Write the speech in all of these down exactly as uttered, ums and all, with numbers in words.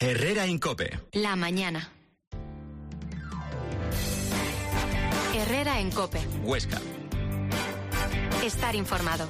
Herrera en COPE. La mañana. Herrera en COPE. Huesca. Estar informado.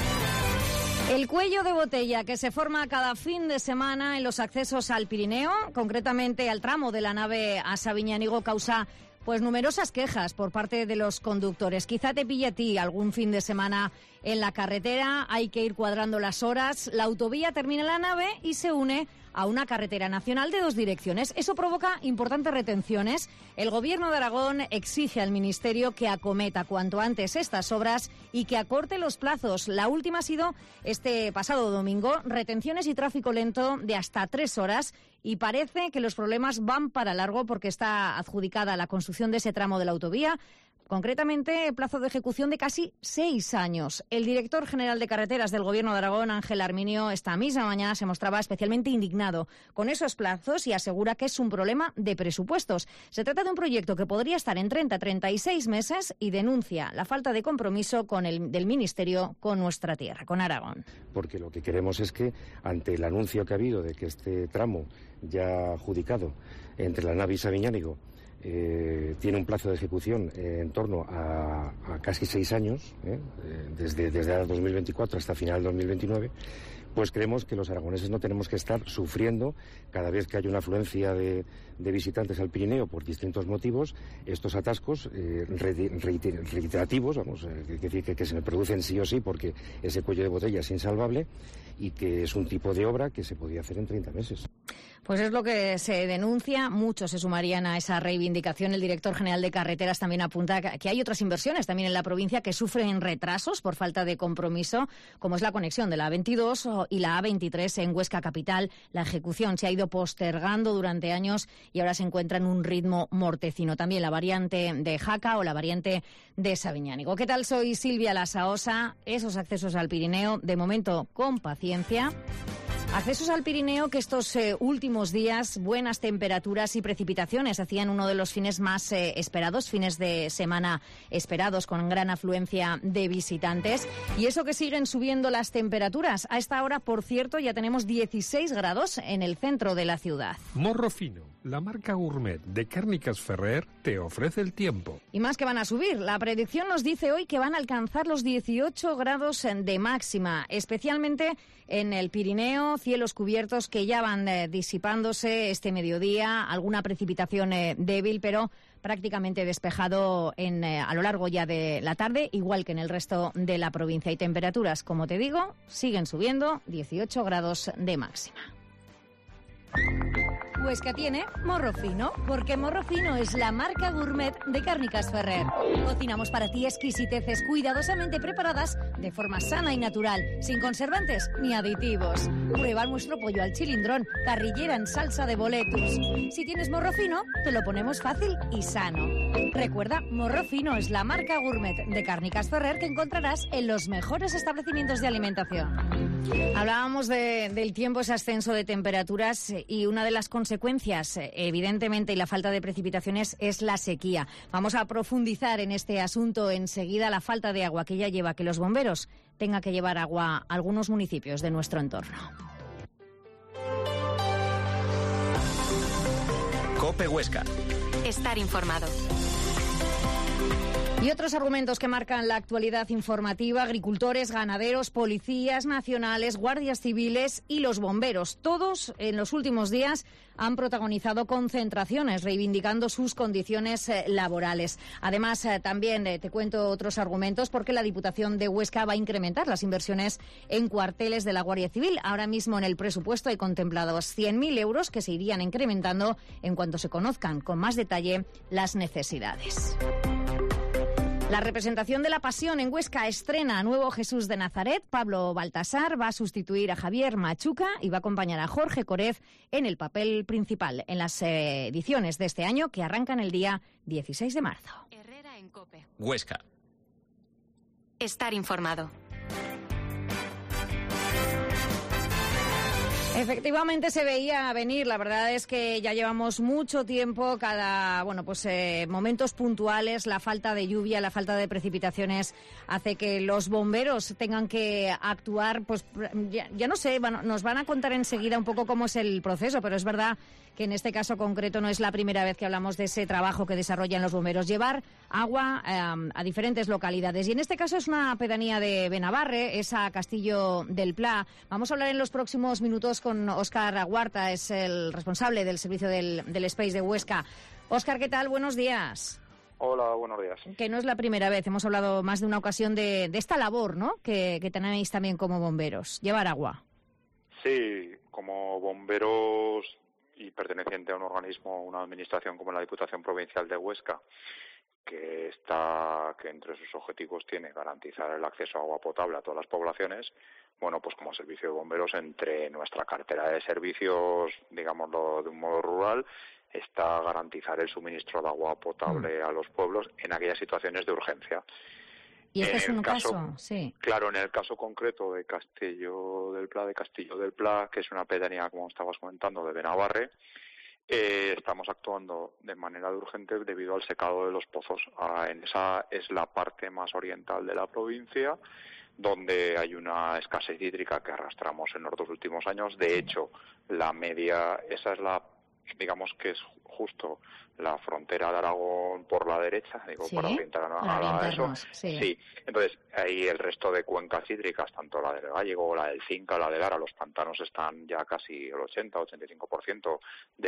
El cuello de botella que se forma cada fin de semana en los accesos al Pirineo, concretamente al tramo de la nave a Sabiñánigo, causa pues numerosas quejas por parte de los conductores. Quizá te pille a ti algún fin de semana en la carretera, hay que ir cuadrando las horas, la autovía termina en la nave y se une a una carretera nacional de dos direcciones. Eso provoca importantes retenciones. El Gobierno de Aragón exige al Ministerio que acometa cuanto antes estas obras y que acorte los plazos. La última ha sido este pasado domingo, retenciones y tráfico lento de hasta tres horas, y parece que los problemas van para largo porque está adjudicada la construcción de ese tramo de la autovía. Concretamente, plazo de ejecución de casi seis años. El director general de carreteras del Gobierno de Aragón, Ángel Arminio, esta misma mañana se mostraba especialmente indignado con esos plazos y asegura que es un problema de presupuestos. Se trata de un proyecto que podría estar en treinta a treinta y seis meses y denuncia la falta de compromiso con el, del Ministerio con nuestra tierra, con Aragón. Porque lo que queremos es que, ante el anuncio que ha habido de que este tramo ya adjudicado entre la nave y Sabiñánigo Eh, tiene un plazo de ejecución eh, en torno a, a casi seis años, eh, desde, desde el dos mil veinticuatro hasta final del dos mil veintinueve, pues creemos que los aragoneses no tenemos que estar sufriendo cada vez que hay una afluencia de, de visitantes al Pirineo por distintos motivos, estos atascos eh, reiterativos, vamos, eh, que, que, que se producen sí o sí porque ese cuello de botella es insalvable y que es un tipo de obra que se podía hacer en treinta meses. Pues es lo que se denuncia. Muchos se sumarían a esa reivindicación. El director general de carreteras también apunta que hay otras inversiones también en la provincia que sufren retrasos por falta de compromiso, como es la conexión de la A veintidós y la A veintitrés en Huesca capital. La ejecución se ha ido postergando durante años y ahora se encuentra en un ritmo mortecino. También la variante de Jaca o la variante de Sabiñánigo. ¿Qué tal? Soy Silvia Lasaosa. Esos accesos al Pirineo, de momento con paciencia. Accesos al Pirineo que estos eh, últimos días, buenas temperaturas y precipitaciones hacían uno de los fines más eh, esperados, fines de semana esperados, con gran afluencia de visitantes. Y eso que siguen subiendo las temperaturas. A esta hora, por cierto, ya tenemos dieciséis grados en el centro de la ciudad. Morro Fino, la marca gourmet de Cárnicas Ferrer, te ofrece el tiempo. Y más que van a subir. La predicción nos dice hoy que van a alcanzar los dieciocho grados de máxima, especialmente en el Pirineo, cielos cubiertos que ya van eh, disipándose este mediodía, alguna precipitación eh, débil, pero prácticamente despejado en, eh, a lo largo ya de la tarde, igual que en el resto de la provincia. Y temperaturas, como te digo, siguen subiendo, dieciocho grados de máxima. Huesca tiene Morro Fino, porque Morro Fino es la marca gourmet de Cárnicas Ferrer. Cocinamos para ti exquisiteces cuidadosamente preparadas de forma sana y natural, sin conservantes ni aditivos. Prueba nuestro pollo al chilindrón, carrillera en salsa de boletus. Si tienes Morro Fino, te lo ponemos fácil y sano. Recuerda, Morro Fino es la marca gourmet de Cárnicas Ferrer que encontrarás en los mejores establecimientos de alimentación. Hablábamos de, del tiempo, ese ascenso de temperaturas, y una de las consecuencias, evidentemente, y la falta de precipitaciones es la sequía. Vamos a profundizar en este asunto enseguida. La falta de agua que ya lleva a que los bomberos tengan que llevar agua a algunos municipios de nuestro entorno. COPE Huesca. Estar informado. Y otros argumentos que marcan la actualidad informativa: agricultores, ganaderos, policías nacionales, guardias civiles y los bomberos. Todos en los últimos días han protagonizado concentraciones reivindicando sus condiciones eh, laborales. Además, eh, también eh, te cuento otros argumentos porque la Diputación de Huesca va a incrementar las inversiones en cuarteles de la Guardia Civil. Ahora mismo en el presupuesto hay contemplados cien mil euros que se irían incrementando en cuanto se conozcan con más detalle las necesidades. La representación de la Pasión en Huesca estrena a nuevo Jesús de Nazaret. Pablo Baltasar va a sustituir a Javier Machuca y va a acompañar a Jorge Corez en el papel principal en las eh, ediciones de este año que arrancan el día dieciséis de marzo. Herrera en COPE. Huesca. Estar informado. Efectivamente se veía venir. La verdad es que ya llevamos mucho tiempo, cada, bueno, pues eh, momentos puntuales, la falta de lluvia, la falta de precipitaciones hace que los bomberos tengan que actuar, pues ya, ya no sé, bueno, nos van a contar enseguida un poco cómo es el proceso, pero es verdad que en este caso concreto no es la primera vez que hablamos de ese trabajo que desarrollan los bomberos, llevar agua eh, a diferentes localidades. Y en este caso es una pedanía de Benabarre, es a Castillo del Pla. Vamos a hablar en los próximos minutos con Óscar Aguarta, es el responsable del servicio del, del Space de Huesca. Óscar, ¿qué tal? Buenos días. Hola, buenos días. Que no es la primera vez, hemos hablado más de una ocasión de, de esta labor, ¿no?, que, que tenéis también como bomberos, llevar agua. Sí, como bomberos y perteneciente a un organismo, una administración como la Diputación Provincial de Huesca, que está, que entre sus objetivos tiene garantizar el acceso a agua potable a todas las poblaciones. Bueno, pues como servicio de bomberos, entre nuestra cartera de servicios, digámoslo de un modo rural, está garantizar el suministro de agua potable mm. a los pueblos en aquellas situaciones de urgencia. ¿Y este en es un caso, caso? Sí. Claro, en el caso concreto de Castillo del Pla, de Castillo del Pla, que es una pedanía, como estabas comentando, de Benabarre, eh, estamos actuando de manera urgente debido al secado de los pozos. Ah, en esa es la parte más oriental de la provincia, donde hay una escasez hídrica que arrastramos en los dos últimos años. De hecho, la media, esa es la, digamos que es justo la frontera de Aragón por la derecha, digo, ¿Sí? para orientar a, para a eso. Sí. sí, entonces ahí el resto de cuencas hídricas, tanto la del Gallego, la del Cinca, la de Lara, los pantanos están ya casi el ochenta, ochenta y cinco por ciento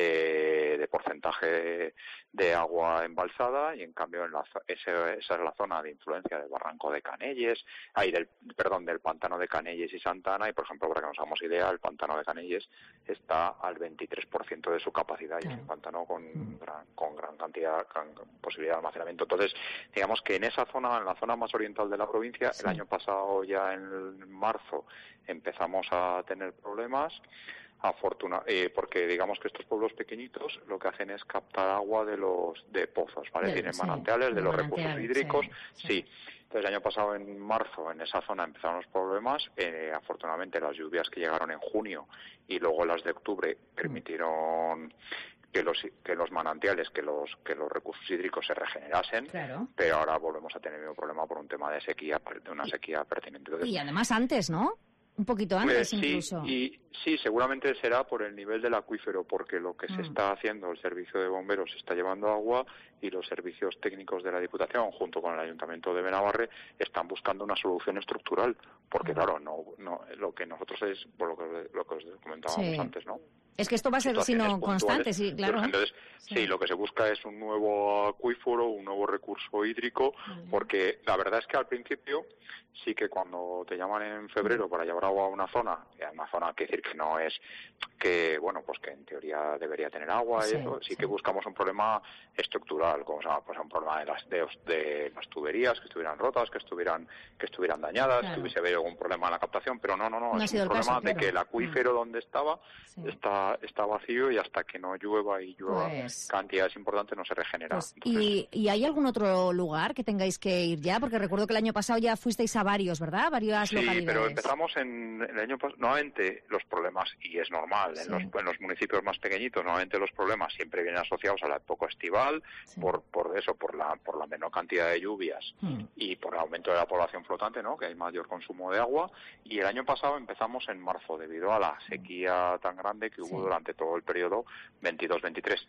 de, de porcentaje de agua embalsada, y en cambio en la, ese, esa es la zona de influencia del barranco de Canelles, ahí del, perdón, del pantano de Canelles y Santana, y por ejemplo, para que nos hagamos idea, el pantano de Canelles está al veintitrés por ciento de su capacidad, claro. Y es un pantano con Mm. gran, con gran cantidad, con posibilidad de almacenamiento. Entonces, digamos que en esa zona, en la zona más oriental de la provincia, sí. El año pasado, ya en marzo, empezamos a tener problemas, afortuna, eh, porque digamos que estos pueblos pequeñitos lo que hacen es captar agua de los de pozos, ¿vale? De, Tienen sí, manantiales de, de los manantial, recursos hídricos, sí, sí. sí. Entonces, el año pasado, en marzo, en esa zona empezaron los problemas. Eh, afortunadamente, las lluvias que llegaron en junio y luego las de octubre permitieron que los que los manantiales, que los que los recursos hídricos se regenerasen, claro. Pero ahora volvemos a tener el mismo problema por un tema de sequía, de una sequía pertinente. Entonces, y además antes, ¿no? Un poquito antes, pues, sí, incluso. Y sí, seguramente será por el nivel del acuífero, porque lo que mm. se está haciendo, el servicio de bomberos se está llevando agua, y los servicios técnicos de la Diputación, junto con el Ayuntamiento de Benabarre, están buscando una solución estructural, porque mm. claro, no, no, lo que nosotros es, por lo que, lo que os comentábamos sí. antes, ¿no? Es que esto va a ser sino constante, sí, claro. Entonces, sí. sí, lo que se busca es un nuevo acuífero, un nuevo recurso hídrico, vale. Porque la verdad es que al principio sí que cuando te llaman en febrero para llevar agua a una zona, y a una zona que decir que no es, que bueno, pues que en teoría debería tener agua, sí, y eso, sí, sí que buscamos un problema estructural, como se llama, pues un problema de las de, de las tuberías que estuvieran rotas, que estuvieran que estuvieran dañadas, claro. Que hubiese habido algún problema en la captación, pero no, no, no, no es un problema caso, de claro. Que el acuífero mm. donde estaba sí. está está vacío, y hasta que no llueva y llueva pues, cantidades importantes no se regenera. Pues, Entonces, ¿y, ¿Y hay algún otro lugar que tengáis que ir ya? Porque recuerdo que el año pasado ya fuisteis a varios, ¿verdad? Varias sí, localidades. Sí, pero empezamos en, en el año pasado, nuevamente los problemas, y es normal, sí. en, los, en los municipios más pequeñitos, nuevamente los problemas siempre vienen asociados a la época estival, sí. por por eso, por la por la menor cantidad de lluvias mm. y por el aumento de la población flotante, ¿no? Que hay mayor consumo de agua, y el año pasado empezamos en marzo, debido a la sequía tan grande que hubo sí. durante todo el periodo veintidós veintitrés.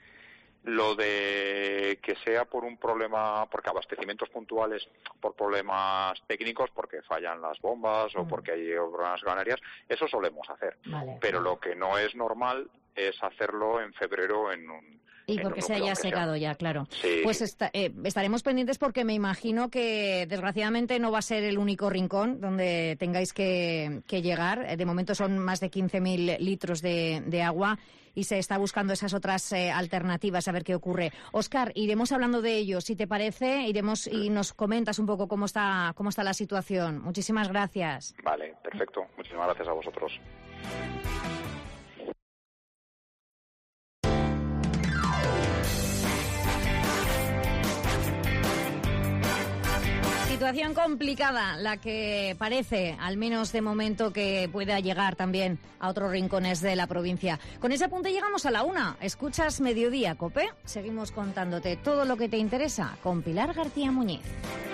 Lo de que sea por un problema, porque abastecimientos puntuales por problemas técnicos, porque fallan las bombas o porque hay problemas ganarias, eso solemos hacer. Vale. Pero lo que no es normal es hacerlo en febrero en un... Y porque se haya secado ya, claro. Sí. Pues esta, eh, estaremos pendientes, porque me imagino que desgraciadamente no va a ser el único rincón donde tengáis que, que llegar. De momento son más de quince mil litros de, de agua, y se está buscando esas otras eh, alternativas, a ver qué ocurre. Óscar, iremos hablando de ello, si te parece, iremos y nos comentas un poco cómo está, cómo está la situación. Muchísimas gracias. Vale, perfecto. Muchísimas gracias a vosotros. Situación complicada la que parece, al menos de momento, que pueda llegar también a otros rincones de la provincia. Con ese apunte llegamos a la una. Escuchas Mediodía, COPE. Seguimos contándote todo lo que te interesa con Pilar García Muñiz.